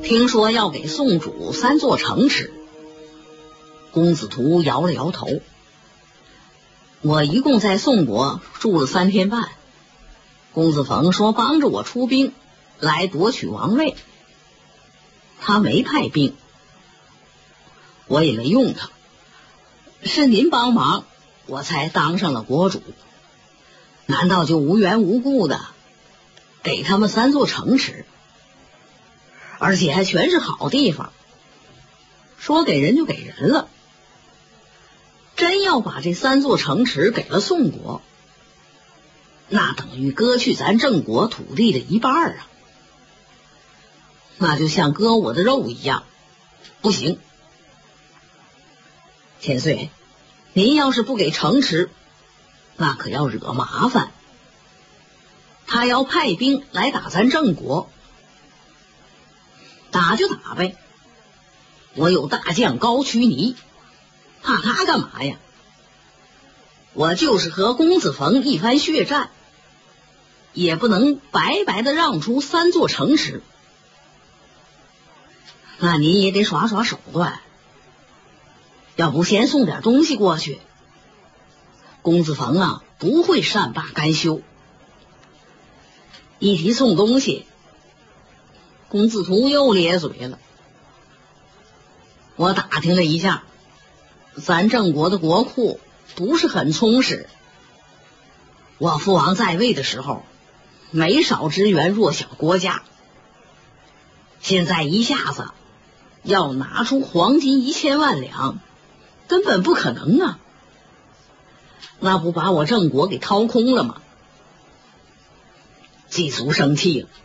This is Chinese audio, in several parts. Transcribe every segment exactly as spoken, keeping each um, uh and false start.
听说要给宋主三座城池。公子图摇了摇头。我一共在宋国住了三天半，公子冯说帮着我出兵来夺取王位，他没派兵，我也没用他，是您帮忙我才当上了国主，难道就无缘无故的给他们三座城池，而且还全是好地方，说给人就给人了。真要把这三座城池给了宋国，那等于割去咱郑国土地的一半啊，那就像割我的肉一样，不行。千岁，您要是不给城池，那可要惹麻烦。他要派兵来打咱郑国，打就打呗，我有大将高渠尼，怕他干嘛呀？我就是和公子冯一番血战，也不能白白的让出三座城池。那您也得耍耍手段，要不先送点东西过去。公子冯啊，不会善罢甘休。一提送东西，公子图又咧嘴了。我打听了一下，咱郑国的国库不是很充实，我父王在位的时候没少支援弱小国家，现在一下子要拿出黄金一千万两，根本不可能啊，那不把我郑国给掏空了吗？季族生气了。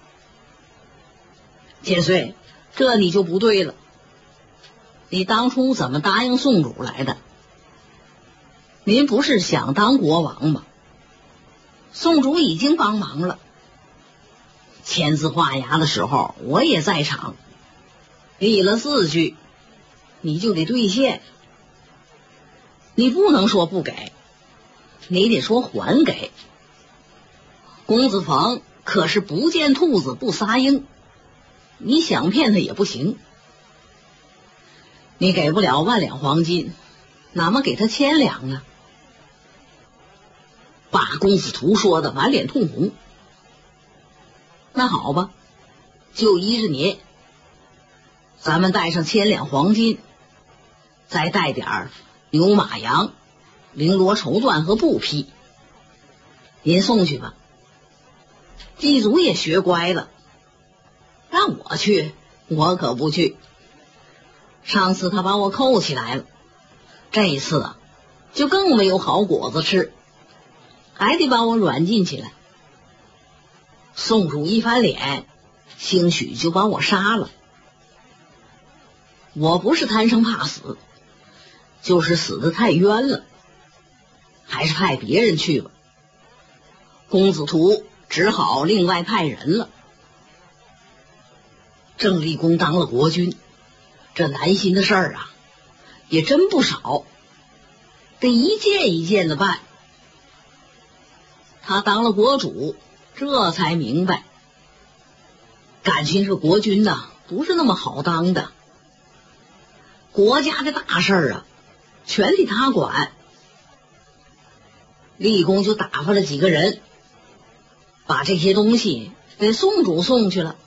千岁，这你就不对了，你当初怎么答应宋主来的？您不是想当国王吗？宋主已经帮忙了，签字画押的时候我也在场，立了字据，你就得兑现。你不能说不给，你得说还给。公子冯可是不见兔子不撒鹰，你想骗他也不行。你给不了万两黄金，哪么给他千两呢？把公子图说的满脸通红。那好吧，就依着你，咱们带上千两黄金，再带点儿牛马羊、绫罗绸缎和布匹，您送去吧。祭祖也学乖了，让我去，我可不去。上次他把我扣起来了，这一次啊，就更没有好果子吃，还得把我软禁起来。宋主一翻脸，兴许就把我杀了。我不是贪生怕死，就是死得太冤了，还是派别人去吧。公子图只好另外派人了。郑立功当了国君，这难心的事儿啊也真不少，得一件一件的办。他当了国主，这才明白，感情这国君呐、啊、不是那么好当的，国家的大事儿啊全得他管。立功就打发了几个人，把这些东西给宋主送去了。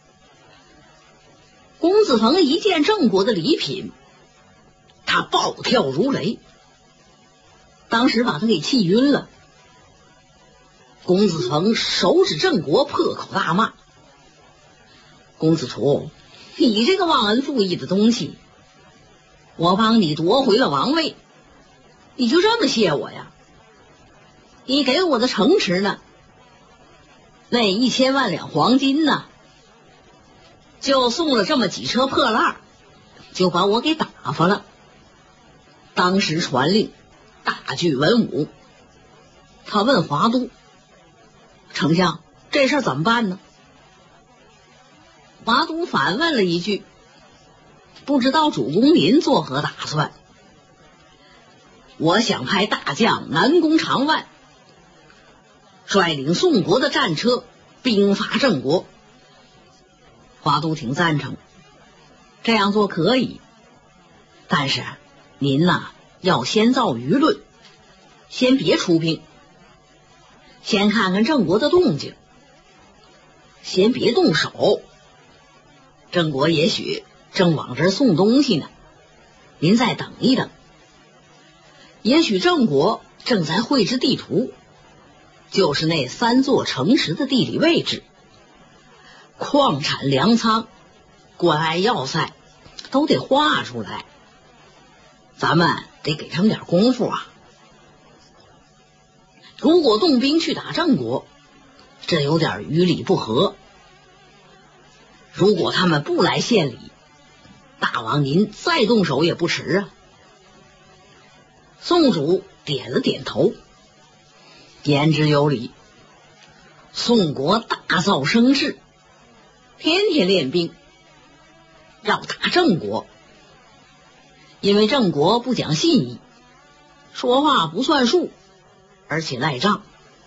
公子冯一见郑国的礼品，他暴跳如雷，当时把他给气晕了。公子冯手指郑国，破口大骂：公子图，你这个忘恩负义的东西，我帮你夺回了王位，你就这么谢我呀？你给我的城池呢？那一千万两黄金呢？就送了这么几车破烂，就把我给打发了。当时传令大举文武。他问华都：丞相，这事儿怎么办呢？华都反问了一句：不知道主公您作何打算？我想派大将南宫长万率领宋国的战车兵发郑国。华都挺赞成， 这样做可以，但是您呐要先造舆论，先别出兵，先看看郑国的动静，先别动手。郑国也许正往这儿送东西呢，您再等一等。也许郑国正在绘制地图，就是那三座城池的地理位置，矿产粮仓、关隘要塞都得画出来，咱们得给他们点功夫啊。如果动兵去打郑国，这有点于理不合。如果他们不来献礼，大王您再动手也不迟啊。宋主点了点头，言之有理。宋国大造声势，天天练兵，要打郑国。因为郑国不讲信义，说话不算数，而且赖账。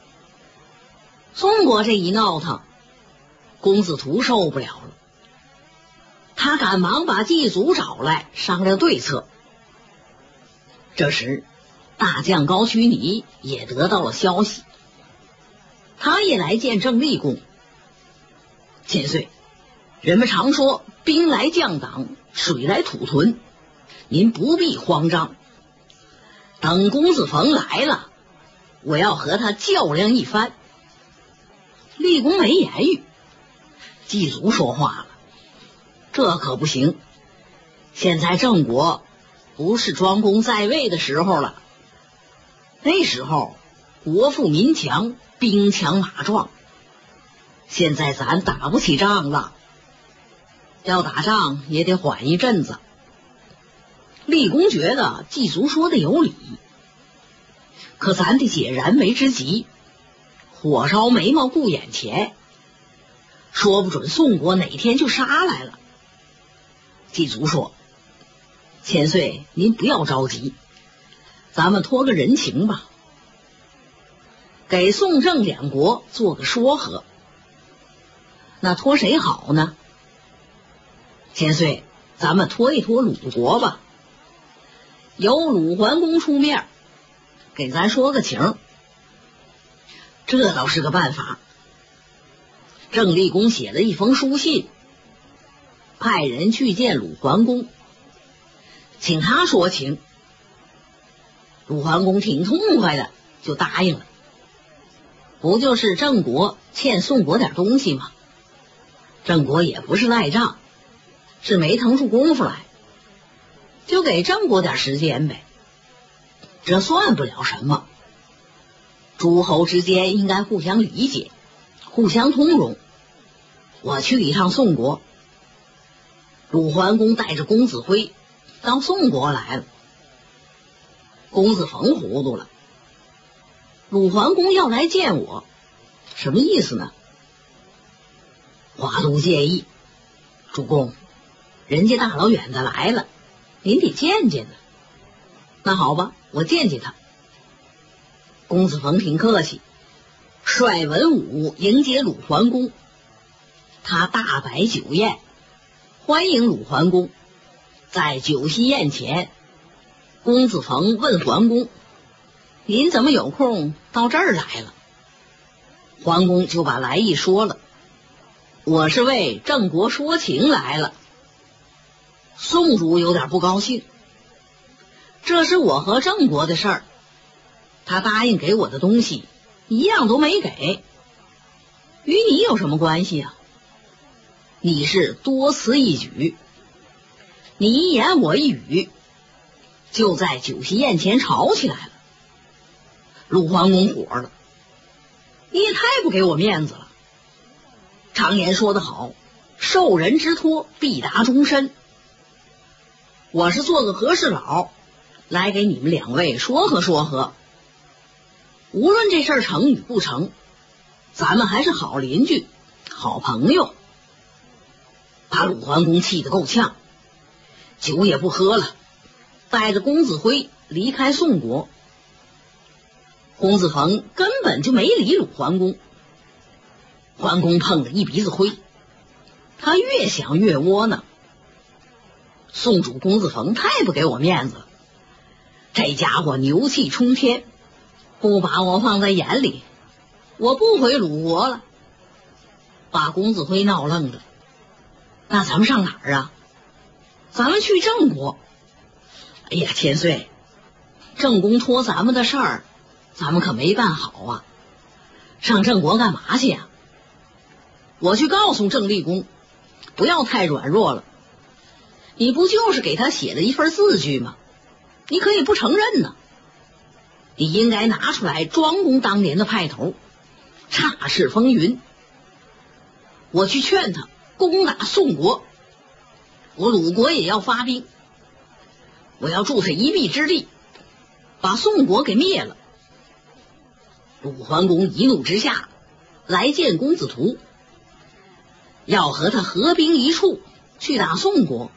宋国这一闹腾，公子图受不了了，他赶忙把祭祖找来商量对策。这时大将高渠尼也得到了消息，他也来见郑厉公。千岁，人们常说兵来将挡，水来土屯，您不必慌张，等公子冯来了，我要和他较量一番。厉公没言语，祭祖说话了，这可不行，现在郑国不是庄公在位的时候了，那时候国富民强，兵强马壮，现在咱打不起仗了，要打仗也得缓一阵子。厉公觉得祭祖说的有理，可咱得解燃眉之急，火烧眉毛顾眼前，说不准宋国哪天就杀来了。祭祖说，千岁您不要着急，咱们托个人情吧，给宋郑两国做个说和。那托谁好呢？千岁，咱们托一托鲁国吧，由鲁桓公出面给咱说个情，这倒是个办法。郑厉公写了一封书信，派人去见鲁桓公，请他说情。鲁桓公挺痛快的就答应了，不就是郑国欠宋国点东西吗？郑国也不是赖账，是没腾出功夫来，就给郑国点时间呗，这算不了什么。诸侯之间应该互相理解，互相通融。我去一趟宋国。鲁桓公带着公子辉到宋国来了。公子冯糊涂了，鲁桓公要来见我，什么意思呢？华都介意，主公，人家大老远的来了，您得见见呢。那好吧，我见见他。公子冯挺客气，率文武迎接鲁桓公，他大摆酒宴欢迎鲁桓公。在酒席宴前，公子冯问桓公，您怎么有空到这儿来了？桓公就把来意说了，我是为郑国说情来了。宋主有点不高兴，这是我和郑国的事儿，他答应给我的东西一样都没给，与你有什么关系啊？你是多此一举，你一言我一语，就在酒席宴前吵起来了。鲁桓公火了，你也太不给我面子了。常言说得好，受人之托必达终身。我是做个和事佬，来给你们两位说和说和。无论这事儿成与不成，咱们还是好邻居，好朋友。把鲁桓公气得够呛，酒也不喝了，带着公子辉离开宋国。公子冯根本就没理鲁桓公，桓公碰了一鼻子灰，他越想越窝囊。 宋主公子冯太不给我面子了，这家伙牛气冲天，不把我放在眼里，我不回鲁国了。把公子辉闹愣了，那咱们上哪儿啊？咱们去郑国。哎呀，千岁，郑公托咱们的事儿，咱们可没办好啊。上郑国干嘛去呀？我去告诉郑立公，不要太软弱了。你不就是给他写了一份字据吗？你可以不承认呢。你应该拿出来庄公当年的派头，插翅风云。我去劝他攻打宋国，我鲁国也要发兵，我要助他一臂之力，把宋国给灭了。鲁桓公一怒之下来见公子图，要和他合兵一处去打宋国。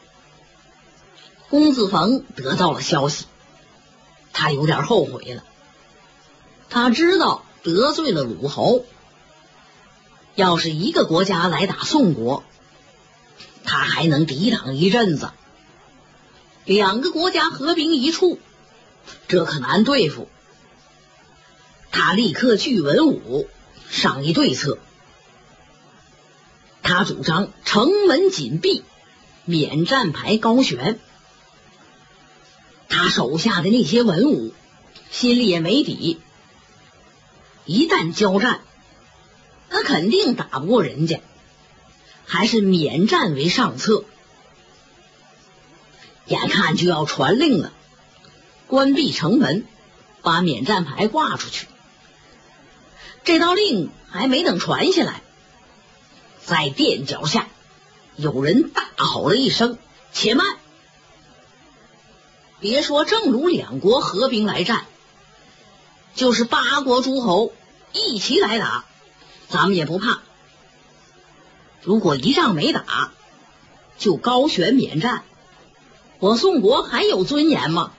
公子冯得到了消息，他有点后悔了。他知道得罪了鲁侯，要是一个国家来打宋国，他还能抵挡一阵子。两个国家合兵一处，这可难对付。他立刻据文武商议对策。他主张城门紧闭，免战牌高悬。他手下的那些文武心里也没底，一旦交战，他肯定打不过人家，还是免战为上策。眼看就要传令了，关闭城门，把免战牌挂出去。这道令还没等传下来，在垫脚下有人大吼了一声：且慢！别说郑鲁两国合兵来战，就是八国诸侯一起来打，咱们也不怕。如果一仗没打，就高悬免战，我宋国还有尊严吗？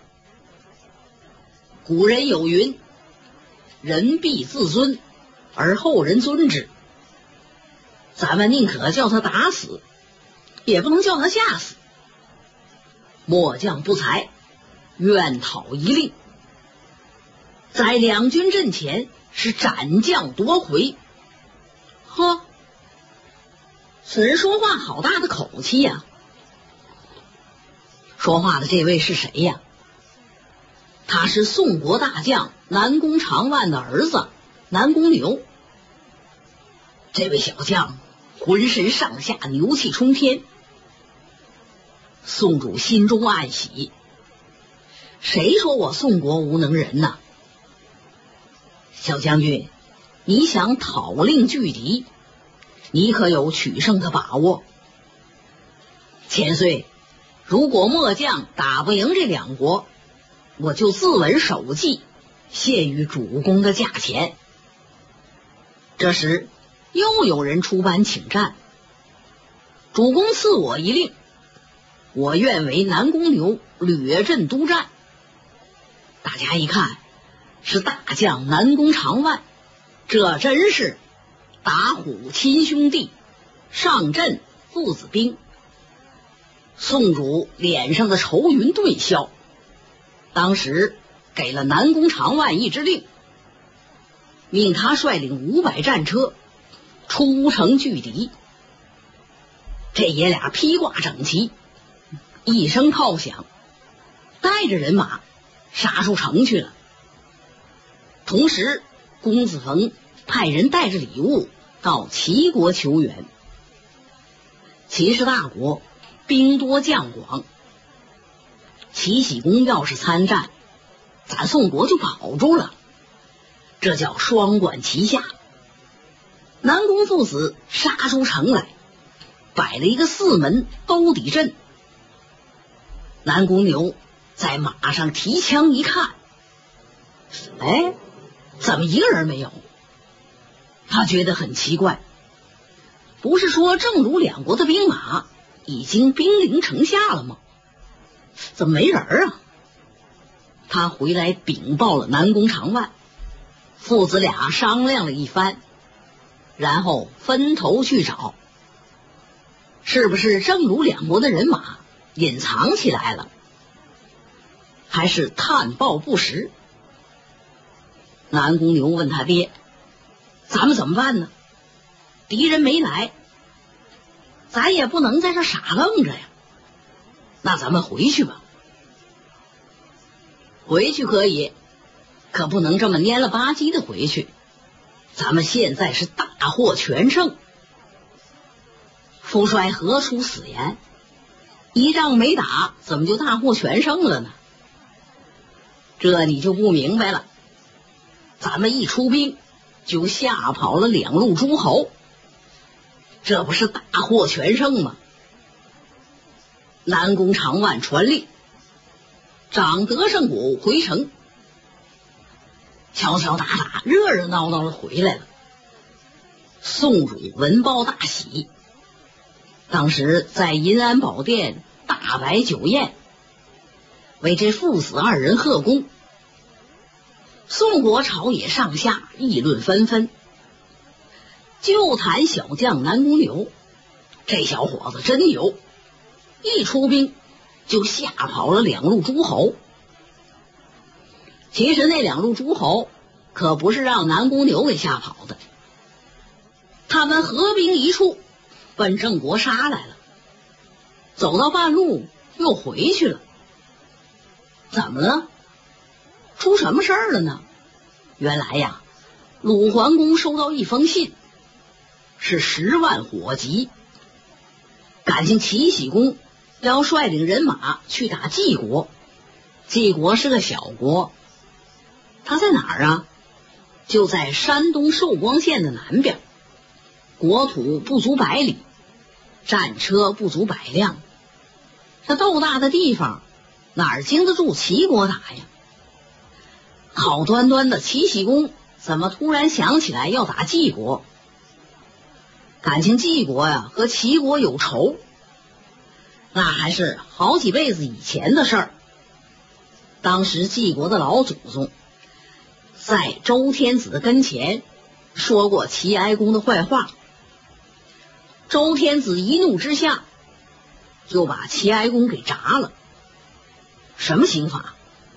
古人有云：人必自尊，而后人尊之。咱们宁可叫他打死，也不能叫他吓死。末将不才，愿讨一令。在两军阵前是斩将夺魁。呵，此人说话好大的口气呀！说话的这位是谁呀？他是宋国大将南宫长万的儿子南宫牛。这位小将浑身上下牛气冲天。宋主心中暗喜，谁说我宋国无能人呢？小将军，你想讨令拒敌，你可有取胜的把握？千岁，如果末将打不赢这两国，我就自刎首级，献于主公的价钱。这时又有人出班请战，主公赐我一令，我愿为南宫牛掠阵督战。大家一看，是大将南宫长万，这真是打虎亲兄弟，上阵父子兵。宋主脸上的愁云顿消，当时给了南宫长万一支令，命他率领五百战车出城拒敌。这爷俩披挂整齐，一声炮响，带着人马杀出城去了。同时公子冯派人带着礼物到齐国求援。齐是大国，兵多将广，齐僖公要是参战，咱宋国就保住了，这叫双管齐下。南宫父子杀出城来，摆了一个四门兜底阵。南宫牛在马上提枪一看，哎，怎么一个人没有？他觉得很奇怪，不是说郑鲁两国的兵马已经兵临城下了吗？怎么没人啊？他回来禀报了南宫长万，父子俩商量了一番，然后分头去找，是不是郑鲁两国的人马隐藏起来了，还是探报不实？南宫牛问他爹：“咱们怎么办呢？敌人没来，咱也不能在这傻愣着呀。那咱们回去吧。”回去可以，可不能这么蔫了吧唧的回去。咱们现在是大获全胜。父帅何出此言？一仗没打，怎么就大获全胜了呢？这你就不明白了。咱们一出兵，就吓跑了两路诸侯，这不是大获全胜吗？南宫长万传令，长德胜谷回城，敲敲打打，热热闹闹的回来了。宋主闻报大喜，当时在银安宝殿大摆酒宴，为这父子二人贺功。宋国朝野上下议论纷纷，就谈小将南宫牛，这小伙子真牛，一出兵就吓跑了两路诸侯。其实那两路诸侯可不是让南宫牛给吓跑的，他们合兵一处，奔郑国杀来了，走到半路又回去了。怎么了？出什么事儿了呢？原来呀，鲁桓公收到一封信，是十万火急，感情齐僖公要率领人马去打晋国。晋国是个小国，他在哪儿啊？就在山东寿光县的南边，国土不足百里，战车不足百辆，这豆大的地方哪儿经得住齐国打呀？好端端的齐僖公怎么突然想起来要打晋国？感情晋国呀和齐国有仇，那还是好几辈子以前的事儿。当时晋国的老祖宗在周天子的跟前说过齐哀公的坏话，周天子一怒之下就把齐哀公给铡了。什么刑罚？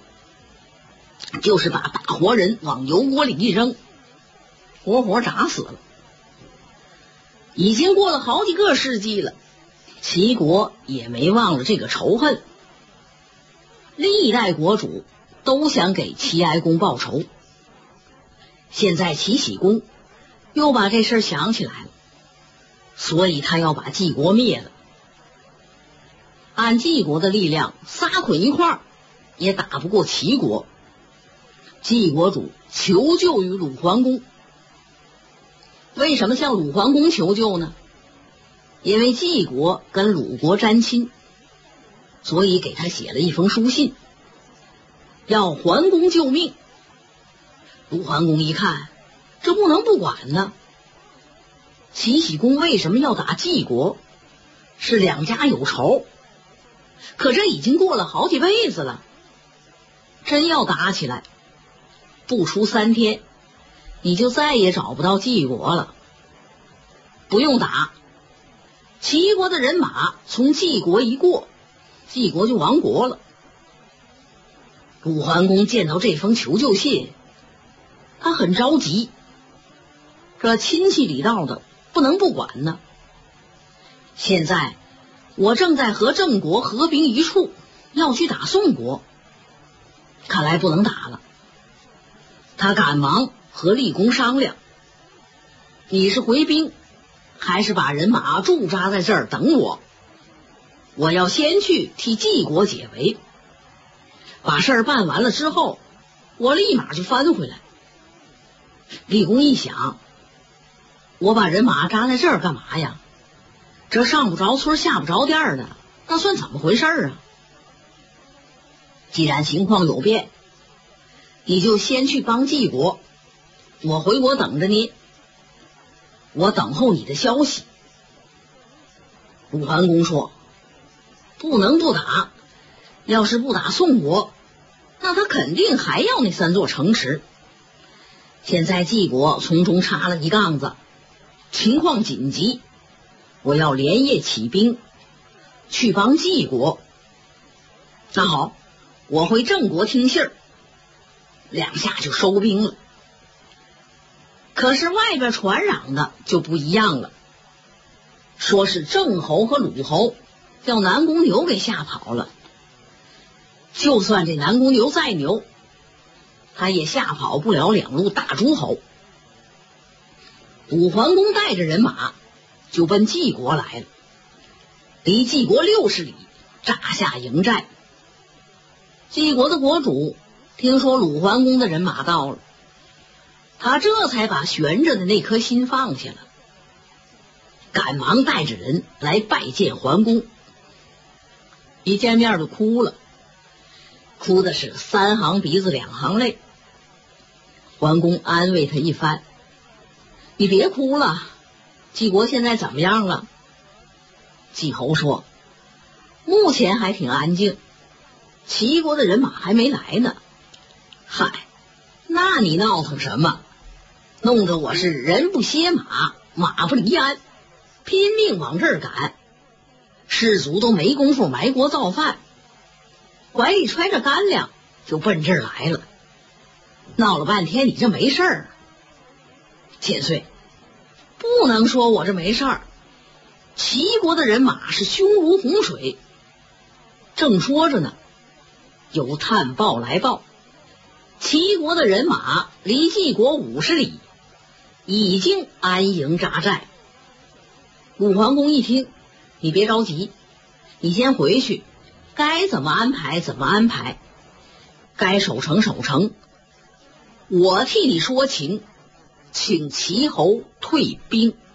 就是把大活人往油锅里一扔，活活炸死了。已经过了好几个世纪了，齐国也没忘了这个仇恨，历代国主都想给齐哀公报仇。现在齐僖公又把这事想起来了，所以他要把晋国灭了。按晋国的力量撒捆一块儿也打不过齐国。晋国主求救于鲁桓公。为什么向鲁桓公求救呢？因为晋国跟鲁国沾亲，所以给他写了一封书信，要桓公救命。鲁桓公一看，这不能不管呢。齐僖公为什么要打晋国？是两家有仇，可这已经过了好几辈子了，真要打起来，不出三天你就再也找不到晋国了。不用打，齐国的人马从晋国一过，晋国就亡国了。鲁桓公见到这封求救信，他很着急，这亲戚里道的不能不管呢。现在我正在和郑国合兵一处，要去打宋国，看来不能打了。他赶忙和厉公商量，你是回兵还是把人马驻扎在这儿等我？我要先去替晋国解围，把事儿办完了之后，我立马就翻回来。厉公一想，我把人马扎在这儿干嘛呀？这上不着村下不着店的，那算怎么回事啊？既然情况有变，你就先去帮晋国，我回国等着你，我等候你的消息。鲁桓公说，不能不打，要是不打宋国，那他肯定还要那三座城池。现在晋国从中插了一杠子，情况紧急，我要连夜起兵去帮晋国那好，我回郑国听信儿。两下就收兵了。可是外边传嚷的就不一样了，说是郑侯和鲁侯叫南宫牛给吓跑了。就算这南宫牛再牛，他也吓跑不了两路大诸侯。鲁桓公带着人马就奔晋国来了，离晋国六十里，扎下营寨。晋国的国主听说鲁桓公的人马到了，他这才把悬着的那颗心放下了，赶忙带着人来拜见桓公。一见面就哭了，哭的是三行鼻子两行泪。桓公安慰他一番：“你别哭了，晋国现在怎么样了？”季侯说：“目前还挺安静，齐国的人马还没来呢。”嗨，那你闹腾什么？弄得我是人不歇马，马不离鞍，拼命往这儿赶，士卒都没工夫埋锅造饭，怀里揣着干粮就奔这儿来了。闹了半天，你这没事儿？千岁，不能说我这没事儿。齐国的人马是凶如洪水。正说着呢，有探报来报，齐国的人马离晋国五十里，已经安营扎寨。鲁桓公一听，你别着急，你先回去，该怎么安排怎么安排，该守城守城，我替你说情，请齐侯退兵。